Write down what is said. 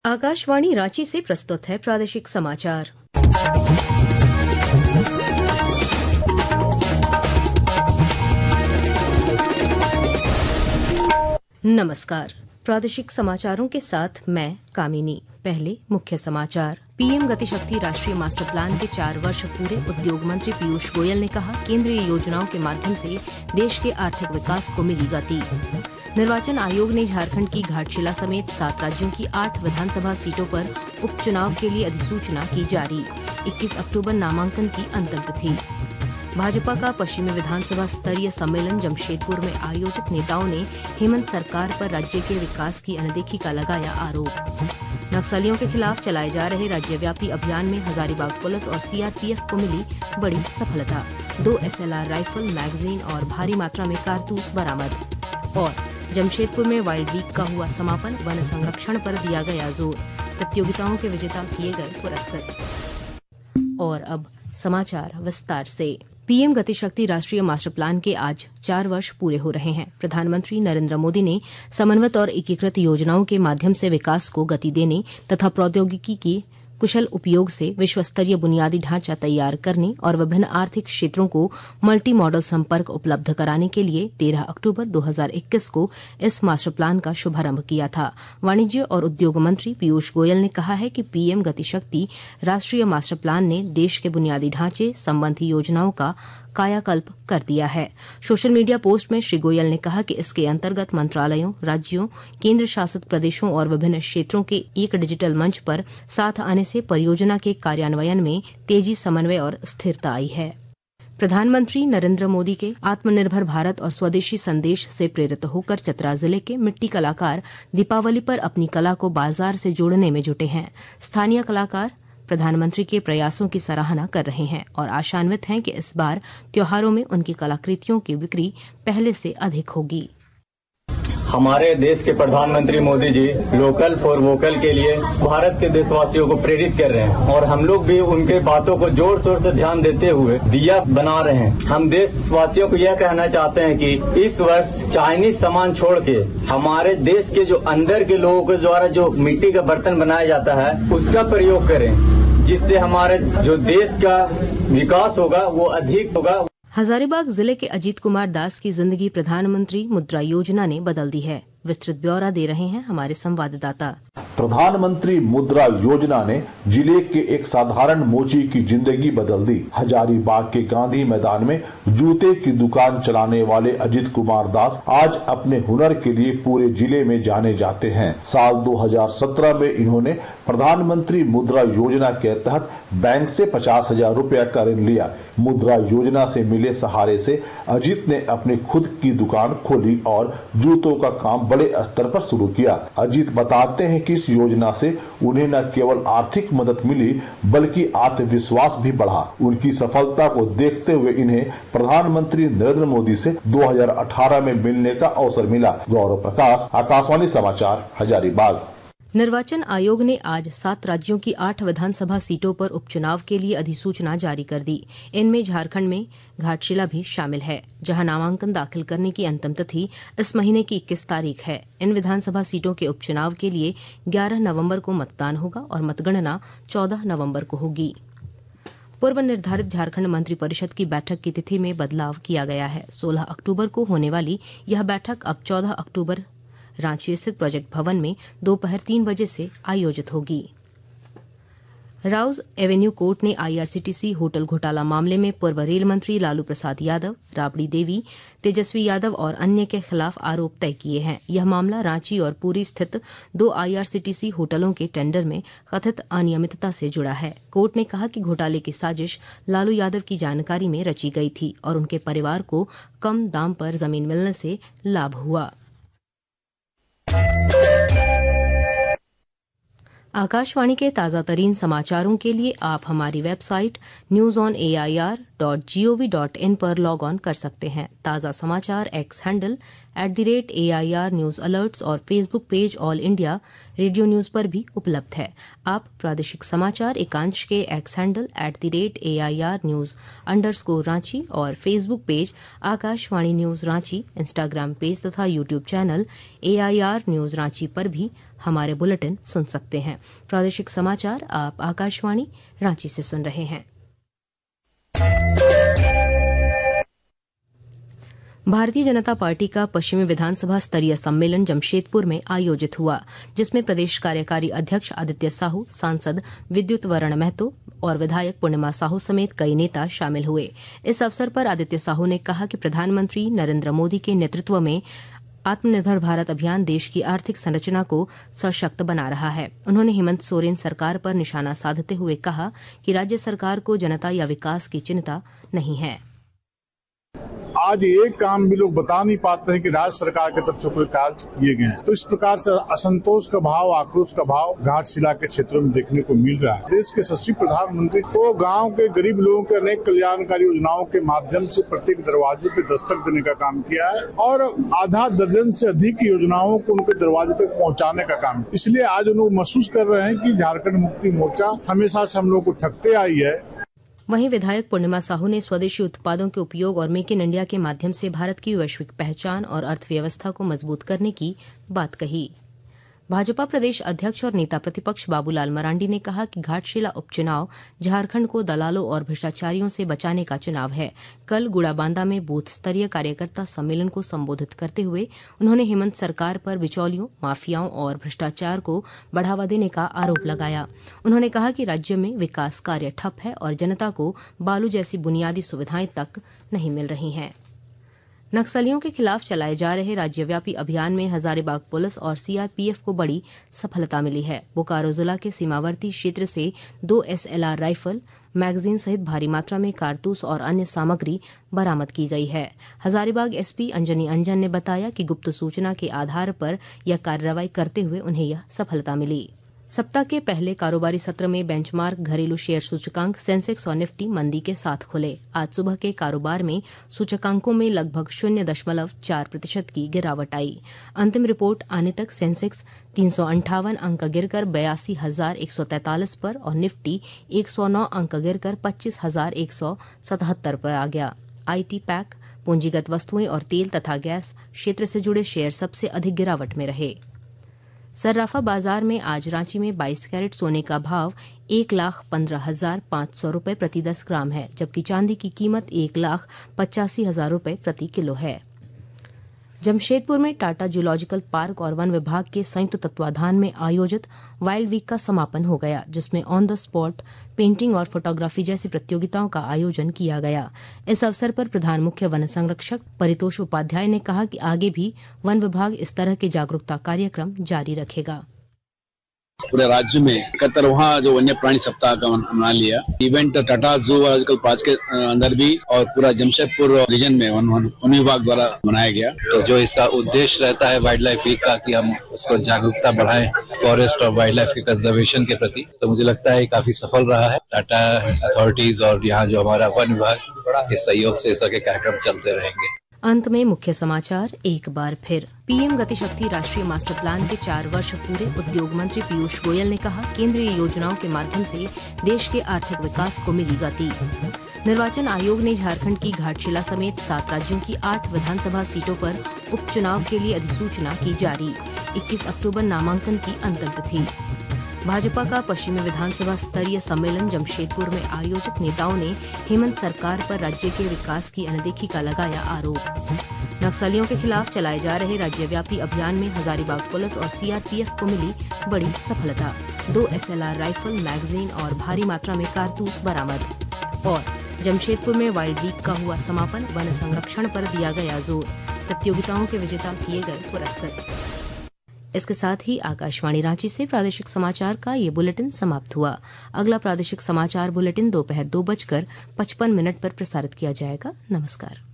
आकाशवाणी रांची से प्रस्तुत है प्रादेशिक समाचार। नमस्कार, प्रादेशिक समाचारों के साथ मैं कामिनी। पहले मुख्य समाचार। पीएम गतिशक्ति राष्ट्रीय मास्टर प्लान के 4 वर्ष पूरे। उद्योग मंत्री पीयूष गोयल ने कहा, केंद्रीय योजनाओं के माध्यम से देश के आर्थिक विकास को मिली गति। निर्वाचन आयोग ने झारखंड की घाटशिला समेत 7 राज्यों की 8 विधानसभा सीटों पर उपचुनाव के लिए अधिसूचना की जारी। 21 अक्टूबर नामांकन की अंतिम तिथि। भाजपा का पश्चिमी विधानसभा स्तरीय सम्मेलन जमशेदपुर में आयोजित नेताओं ने हेमंत सरकार पर राज्य के विकास की अनदेखी का लगाया आरोप। नक्सलियों के खिलाफ चलाए जा रहे राज्यव्यापी अभियान में हजारीबाग पुलिस और सीआरपीएफ को मिली बड़ी सफलता। 2 SLR राइफल, मैगजीन और भारी मात्रा में कारतूस बरामद। और जमशेदपुर में वाइल्ड वीक का हुआ समापन। वन संरक्षण पर दिया गया जोर। प्रतियोगिताओं के विजेता किए गए पुरस्कृत। और अब समाचार विस्तार से। पीएम गतिशक्ति राष्ट्रीय मास्टर प्लान के आज 4 वर्ष पूरे हो रहे हैं। प्रधानमंत्री नरेंद्र मोदी ने समन्वित और एकीकृत योजनाओं के माध्यम से विकास को गति देने तथा प्रौद्योगिकी की कुशल उपयोग से विश्व स्तरीय बुनियादी ढांचा तैयार करने और विभिन्न आर्थिक क्षेत्रों को मल्टी मॉडल संपर्क उपलब्ध कराने के लिए 13 अक्टूबर 2021 को इस मास्टर प्लान का शुभारंभ किया था। वाणिज्य और उद्योग मंत्री पीयूष गोयल ने कहा है कि पीएम गतिशक्ति राष्ट्रीय मास्टर प्लान ने देश के बुनियादी ढांचे संबंधी योजनाओं का कायाकल्प कर दिया है। सोशल मीडिया पोस्ट में श्री गोयल ने कहा कि इसके अंतर्गत मंत्रालयों, राज्यों, केंद्र शासित प्रदेशों और विभिन्न क्षेत्रों के एक डिजिटल मंच पर साथ आने से परियोजना के कार्यान्वयन में तेजी, समन्वय और स्थिरता आई है। प्रधानमंत्री नरेंद्र मोदी के आत्मनिर्भर भारत और स्वदेशी संदेश से प्रेरित होकर चतरा जिले के मिट्टी कलाकार दीपावली पर अपनी कला को बाजार से जोड़ने में जुटे हैं। स्थानीय कलाकार प्रधानमंत्री के प्रयासों की सराहना कर रहे हैं और आशान्वित हैं कि इस बार त्योहारों में उनकी कलाकृतियों की बिक्री पहले से अधिक होगी। हमारे देश के प्रधानमंत्री Modi ji local for vocal के लिए भारत के देशवासियों को प्रेरित कर रहे हैं और हम लोग भी उनके बातों को जोर शोर से ध्यान देते हुए दिया बना रहे हैं। हम देशवासियों को यह कहना चाहते हैं कि इस वर्ष चाइनीज सामान छोड़ के हमारे देश के जो अंदर के लोगों के द्वारा जो मिट्टी का बर्तन बनाया जाता है उसका प्रयोग करें, जिससे हमारे जो देश का विकास होगा वो अधिक होगा। हजारीबाग जिले के अजीत कुमार दास की जिंदगी प्रधानमंत्री मुद्रा योजना ने बदल दी है। विस्तृत ब्यौरा दे रहे हैं हमारे संवाददाता। प्रधानमंत्री मुद्रा योजना ने जिले के एक साधारण मोची की जिंदगी बदल दी। हजारीबाग के गांधी मैदान में जूते की दुकान चलाने वाले अजीत कुमार दास आज अपने हुनर के लिए पूरे जिले में जाने जाते हैं। साल 2017 में इन्होंने प्रधानमंत्री मुद्रा योजना के तहत बैंक से 50,000 रुपया का ऋण लिया। मुद्रा योजना से मिले सहारे से अजीत ने अपनी खुद की दुकान खोली और जूतों का काम बड़े स्तर पर शुरू किया। अजीत बताते हैं कि इस योजना से उन्हें न केवल आर्थिक मदद मिली बल्कि आत्मविश्वास भी बढ़ा। उनकी सफलता को देखते हुए इन्हें प्रधानमंत्री नरेंद्र मोदी से 2018 में मिलने का अवसर मिला। गौरव प्रकाश, आकाशवाणी समाचार, हजारीबाग। निर्वाचन आयोग ने आज 7 राज्यों की 8 विधानसभा सीटों पर उपचुनाव के लिए अधिसूचना जारी कर दी। इनमें झारखंड में घाटशिला भी शामिल है, जहां नामांकन दाखिल करने की अंतिम तिथि इस महीने की 21 तारीख है। इन विधानसभा सीटों के उपचुनाव के लिए 11 नवंबर को मतदान होगा और मतगणना 14 नवंबर को होगी। पूर्व निर्धारित झारखंड मंत्रिपरिषद की बैठक की तिथि में बदलाव किया गया है। 16 अक्टूबर को होने वाली यह बैठक अब 14 अक्टूबर रांची स्थित प्रोजेक्ट भवन में दोपहर 3 बजे से आयोजित होगी। राउज एवेन्यू कोर्ट ने आईआरसीटीसी होटल घोटाला मामले में पूर्व रेल मंत्री लालू प्रसाद यादव, राबड़ी देवी, तेजस्वी यादव और अन्य के खिलाफ आरोप तय किए हैं। यह मामला रांची और पुरी स्थित 2 आईआरसीटीसी होटलों के टेंडर में कथित अनियमितता से जुड़ा है। कोर्ट ने कहा कि घोटाले की साजिश लालू यादव की जानकारी में रची गई थी और उनके परिवार को कम दाम पर जमीन मिलने से लाभ हुआ। आकाशवाणी के ताज़ा तरीन समाचारों के लिए आप हमारी वेबसाइट newsonair.gov.in पर लॉग ऑन कर सकते हैं। ताज़ा समाचार X handle @AIR news alerts और Facebook page All India Radio news पर भी उपलब्ध है। आप प्रादेशिक समाचार एकांश के X handle @AIR news _Ranchi और Facebook page Akashvani news Ranchi, Instagram page तथा YouTube channel AIR news Ranchi पर भी हमारे बुलेटिन सुन सकते हैं। प्रादेशिक समाचार आप आकाशवाणी रांची से सुन रहे हैं। भारतीय जनता पार्टी का पश्चिमी विधानसभा स्तरीय सम्मेलन जमशेदपुर में आयोजित हुआ, जिसमें प्रदेश कार्यकारी अध्यक्ष आदित्य साहू, सांसद विद्युत वरण महतो और विधायक पूर्णिमा साहू समेत कई नेता शामिल हुए। इस अवसर पर आदित्य साहू ने कहा कि प्रधानमंत्री नरेंद्र मोदी के नेतृत्व में आत्मनिर्भर भारत अभियान देश की आर्थिक संरचना को सशक्त बना रहा है। उन्होंने हेमंत सोरेन सरकार पर निशाना साधते हुए कहा कि राज्य सरकार को जनता या विकास की चिंता नहीं है। आज एक काम भी लोग बता नहीं पाते हैं कि राज्य सरकार की तरफ से कोई कार्य किए गए हैं। तो इस प्रकार से असंतोष का भाव, आक्रोश का भाव घाटशिला के क्षेत्रों में देखने को मिल रहा है। देश के यशस्वी प्रधानमंत्री को गांव के गरीब लोगों के अनेक कल्याणकारी योजनाओं के माध्यम से प्रत्येक दरवाजे पे दस्तक देने का काम किया है और आधा दर्जन से अधिक योजनाओं को उनके दरवाजे तक पहुँचाने का काम। इसलिए आज लोग महसूस कर रहे हैं कि झारखंड मुक्ति मोर्चा हमेशा से हम लोग को ठगते आई है। वहीं विधायक पूर्णिमा साहू ने स्वदेशी उत्पादों के उपयोग और मेक इन इंडिया के माध्यम से भारत की वैश्विक पहचान और अर्थव्यवस्था को मजबूत करने की बात कही। भाजपा प्रदेश अध्यक्ष और नेता प्रतिपक्ष बाबूलाल मरांडी ने कहा कि घाटशिला उपचुनाव झारखंड को दलालों और भ्रष्टाचारियों से बचाने का चुनाव है। कल गुड़ाबांदा में बूथ स्तरीय कार्यकर्ता सम्मेलन को संबोधित करते हुए उन्होंने हेमंत सरकार पर बिचौलियों, माफियाओं और भ्रष्टाचार को बढ़ावा देने का आरोप लगाया। उन्होंने कहा कि राज्य में विकास कार्य ठप है और जनता को बालू जैसी बुनियादी सुविधाएं तक नहीं मिल रही हैं। नक्सलियों के खिलाफ चलाए जा रहे राज्यव्यापी अभियान में हजारीबाग पुलिस और CRPF को बड़ी सफलता मिली है। बोकारो जिला के सीमावर्ती क्षेत्र से 2 SLR राइफल, मैगजीन सहित भारी मात्रा में कारतूस और अन्य सामग्री बरामद की गई है। हजारीबाग SP अंजनी अंजन ने बताया कि गुप्त सूचना के आधार पर यह कार्रवाई करते हुए उन्हें यह सफलता मिली। सप्ताह के पहले कारोबारी सत्र में बेंचमार्क घरेलू शेयर सूचकांक सेंसेक्स और निफ्टी मंदी के साथ खुले। आज सुबह के कारोबार में सूचकांकों में लगभग 0.4% की गिरावट आई। अंतिम रिपोर्ट आने तक सेंसेक्स 358 अंक गिरकर 82,143 पर और निफ्टी 109 अंक गिरकर 25,177 पर आ गया। IT पैक, पूंजीगत वस्तुएं और तेल तथा गैस क्षेत्र से जुड़े शेयर सबसे अधिक गिरावट में रहे। सर्राफा बाजार में आज रांची में 22 कैरेट सोने का भाव 1,15,500 रुपये प्रति 10 ग्राम है, जबकि चांदी की कीमत 1,85,000 रुपये प्रति किलो है। जमशेदपुर में टाटा जूलॉजिकल पार्क और वन विभाग के संयुक्त तत्वाधान में आयोजित वाइल्ड वीक का समापन हो गया, जिसमें ऑन द स्पॉट पेंटिंग और फोटोग्राफी जैसी प्रतियोगिताओं का आयोजन किया गया। इस अवसर पर प्रधान मुख्य वन संरक्षक परितोष उपाध्याय ने कहा कि आगे भी वन विभाग इस तरह के जागरूकता कार्यक्रम जारी रखेगा। पूरे राज्य में 71वां जो वन्य प्राणी सप्ताह का मना लिया। इवेंट टाटा जूलॉजिकल पार्क के अंदर भी और पूरा जमशेदपुर रीजन में वन विभाग द्वारा मनाया गया। तो जो इसका उद्देश्य रहता है वाइल्ड लाइफ वीक का कि हम उसको जागरूकता बढ़ाएं फॉरेस्ट और वाइल्ड लाइफ के कंजर्वेशन के प्रति, तो मुझे लगता है काफी सफल रहा है। टाटा अथॉरिटीज और यहाँ जो हमारा वन विभाग के सहयोग से ऐसा के कार्यक्रम चलते रहेंगे। अंत में मुख्य समाचार एक बार फिर। PM गतिशक्ति राष्ट्रीय मास्टर प्लान के 4 वर्ष पूरे। उद्योग मंत्री पीयूष गोयल ने कहा, केंद्रीय योजनाओं के माध्यम से देश के आर्थिक विकास को मिली गति। निर्वाचन आयोग ने झारखंड की घाटशिला समेत 7 राज्यों की 8 विधानसभा सीटों पर उपचुनाव के लिए अधिसूचना की जारी। 21 अक्टूबर नामांकन की अंतिम तिथि। भाजपा का पश्चिमी विधानसभा स्तरीय सम्मेलन जमशेदपुर में आयोजित नेताओं ने हेमंत सरकार पर राज्य के विकास की अनदेखी का लगाया आरोप। नक्सलियों के खिलाफ चलाए जा रहे राज्यव्यापी अभियान में हजारीबाग पुलिस और CRPF को मिली बड़ी सफलता। 2 SLR राइफल, मैगजीन और भारी मात्रा में कारतूस बरामद। और जमशेदपुर में वाइल्ड वीक का हुआ समापन। वन संरक्षण पर दिया गया जोर। प्रतियोगिताओं के विजेता किए गए पुरस्कृत। इसके साथ ही आकाशवाणी रांची से प्रादेशिक समाचार का ये बुलेटिन समाप्त हुआ। अगला प्रादेशिक समाचार बुलेटिन दोपहर 2:55 पर प्रसारित किया जाएगा। नमस्कार।